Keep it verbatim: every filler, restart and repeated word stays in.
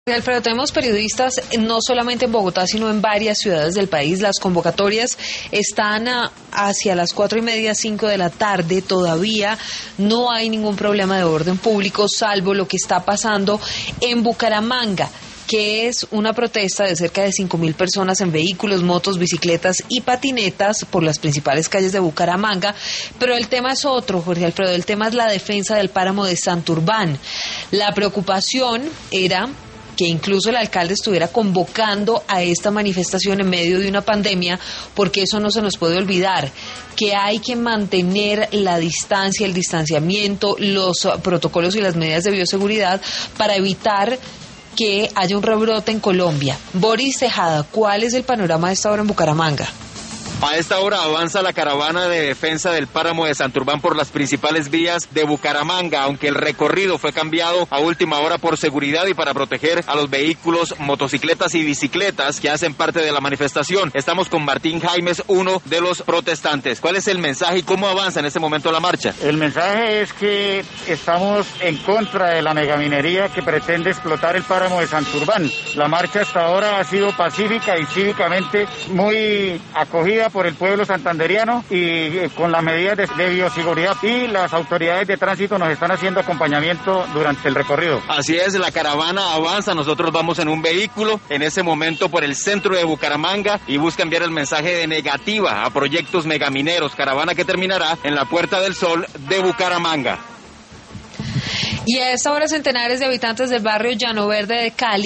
Alfredo, tenemos periodistas no solamente en Bogotá, sino en varias ciudades del país. Las convocatorias están a, hacia las cuatro y media, cinco de la tarde. Todavía no hay ningún problema de orden público, salvo lo que está pasando en Bucaramanga, que es una protesta de cerca de cinco mil personas en vehículos, motos, bicicletas y patinetas por las principales calles de Bucaramanga. Pero el tema es otro, Jorge Alfredo, el tema es la defensa del páramo de Santurbán. La preocupación era que incluso el alcalde estuviera convocando a esta manifestación en medio de una pandemia, porque eso no se nos puede olvidar, que hay que mantener la distancia, el distanciamiento, los protocolos y las medidas de bioseguridad para evitar que haya un rebrote en Colombia. Boris Tejada, ¿cuál es el panorama de esta hora en Bucaramanga? A esta hora avanza la caravana de defensa del páramo de Santurbán por las principales vías de Bucaramanga, aunque el recorrido fue cambiado a última hora por seguridad y para proteger a los vehículos, motocicletas y bicicletas que hacen parte de la manifestación. Estamos con Martín Jaimes, uno de los protestantes. ¿Cuál es el mensaje y cómo avanza en este momento la marcha? El mensaje es que estamos en contra de la megaminería que pretende explotar el páramo de Santurbán. La marcha hasta ahora ha sido pacífica y cívicamente muy acogida por el pueblo santanderiano y eh, con las medidas de, de bioseguridad, y las autoridades de tránsito nos están haciendo acompañamiento durante el recorrido. Así es, la caravana avanza, nosotros vamos en un vehículo en ese momento por el centro de Bucaramanga y busca enviar el mensaje de negativa a proyectos megamineros, caravana que terminará en la Puerta del Sol de Bucaramanga. Y a esta hora centenares de habitantes del barrio Llano Verde de Cali